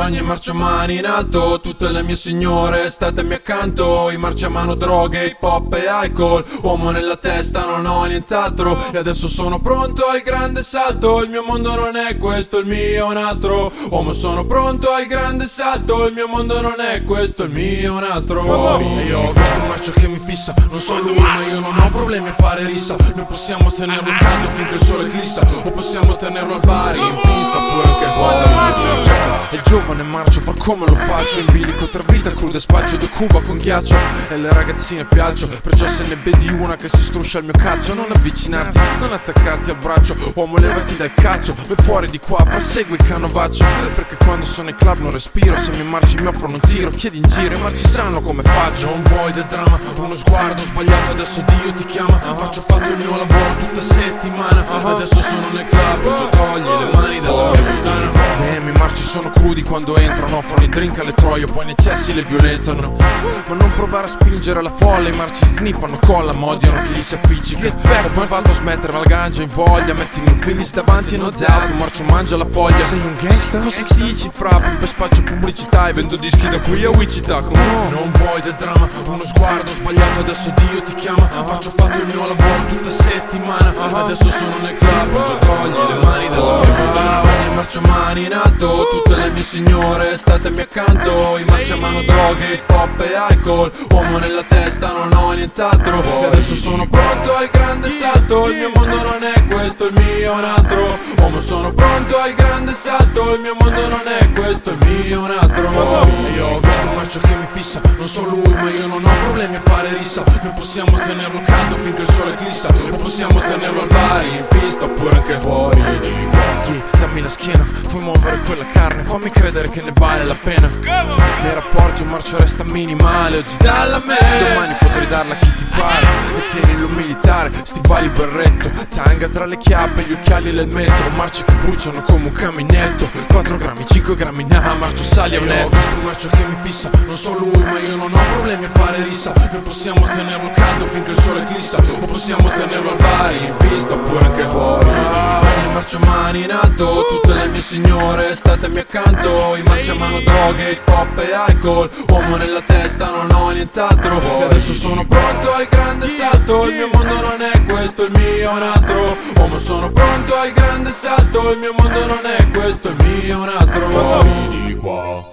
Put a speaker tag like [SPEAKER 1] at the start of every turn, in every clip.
[SPEAKER 1] ogni marcia mani in alto, tutte le mie signore statemi accanto. I marciamano droghe, hip hop e alcol, uomo nella testa non ho nient'altro. E adesso sono pronto al grande salto, il mio mondo non è questo, il mio è un altro. Uomo sono pronto al grande salto, il mio mondo non è questo, il mio è un altro. E io ho visto un marcio che mi fissa, non so lui ma io non ho problemi a fare rissa. Noi possiamo tenerlo caldo finché il sole glissa, o possiamo tenerlo al bar in pista pure anche quando è giovane marcio, fa come lo faccio. In bilico tra vita cruda e spaccio di Cuba con ghiaccio. E le ragazzine piaccio, perciò se ne vedi una che si struscia al mio cazzo, non avvicinarti, non attaccarti al braccio. Uomo levati dal cazzo, vai fuori di qua, segui il canovaccio. Perché quando sono in club non respiro, se mi marci mi offrono un tiro. Chiedi in giro, i marci sanno come faccio. Non vuoi del dramma, uno sguardo sbagliato, adesso Dio ti chiama. Marcio, ho fatto il mio lavoro tutta settimana, adesso sono nel club, già togli le mani dalla mia puttana. Damn, i marci sono crudi quando entrano, offrono i drink alle troie, poi nei cessi le violentano. Ma non provare a spingere la folla, i marci sniffano colla, ma odiano chi gli si appiccica. Ho provato a smettere ma la ganja in voglia, mettimi un finish davanti e no doubt, un marcio mangia la foglia. Sei un gangster? Cosa dici fra? Per spaccio pubblicità e vendo dischi da qui a Wichita. Non vuoi del dramma, uno sguardo sbagliato, adesso Dio ti chiama. Marcio, ho fatto il mio lavoro tutta settimana, adesso sono nel club, già togli le mani dalla mia puttana. Ogni marcio mani in alto, tutte le mie signore statemi accanto. I marciamano droghe, hip hop e alcol, uomo nella testa non ho nient'altro. E adesso sono pronto al grande salto, il mio mondo non è questo, il mio è un altro. Uomo sono pronto al grande salto, il mio mondo non è questo, il mio è un altro. E io ho visto un marcio che mi fissa, non so lui ma io non ho problemi a fare rissa. Noi possiamo tenerlo caldo finché il sole glissa, o possiamo tenerlo al bar in pista oppure anche fuori. Dammi la schiena, fai muovere quella carne, fammi credere che ne vale la pena. Nei rapporti un marcio resta minimale, oggi dalla a me, domani potrai darla a chi ti pare. E tienilo militare, stivali berretto, tanga tra le chiappe, gli occhiali del metro. Marci che bruciano come un caminetto, 4 grammi, 5 grammi, marcio sali a un netto. Ho visto un marcio che mi fissa, non so lui ma io non ho problemi a fare rissa. Noi possiamo tenerlo caldo finché il sole glissa, o possiamo tenerlo al bar in pista oppure anche fuori. Ogni marcio mani in alto, tutte le mie signore statemi accanto. I marciamano droghe, hip hop e alcol, uomo nella testa non ho nient'altro. E adesso sono pronto al grande salto, il mio mondo non è questo, il mio è un altro. Uomo sono pronto al grande salto, il mio mondo non è questo, il mio è un altro. Fuori di qua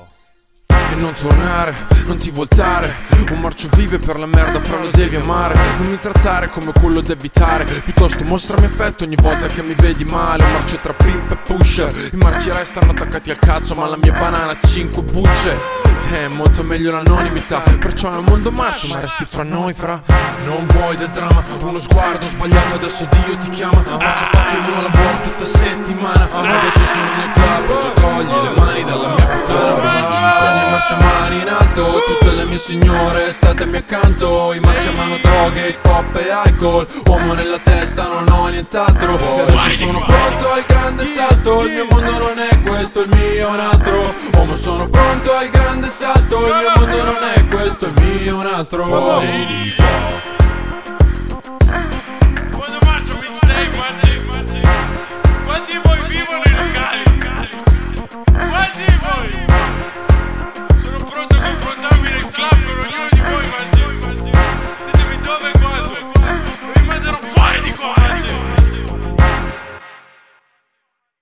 [SPEAKER 1] e non tornare, non ti voltare. Un marcio vive per la merda, fra lo devi amare. Non mi trattare come quello da evitare, piuttosto mostrami affetto ogni volta che mi vedi male. Un marcio tra pimp e pusher, i marci restano attaccati al cazzo ma la mia banana ha 5 bucce. È molto meglio l'anonimità, perciò è un mondo marcio ma resti fra noi fra. Non vuoi del dramma, uno sguardo sbagliato, adesso Dio ti chiama. Marcio, ho fatto il mio lavoro tutta settimana, adesso sono nel club, già togli le mani dalla mia puttana. Marcio mani in alto, tutte le mie signore statemi accanto. I marciamano droghe, hip hop e alcol, uomo nella testa non ho nient'altro. E adesso sono pronto al grande salto, il mio mondo non è questo, il mio è un altro. Uomo sono pronto al grande salto, il mio mondo non è questo, il mio è un altro.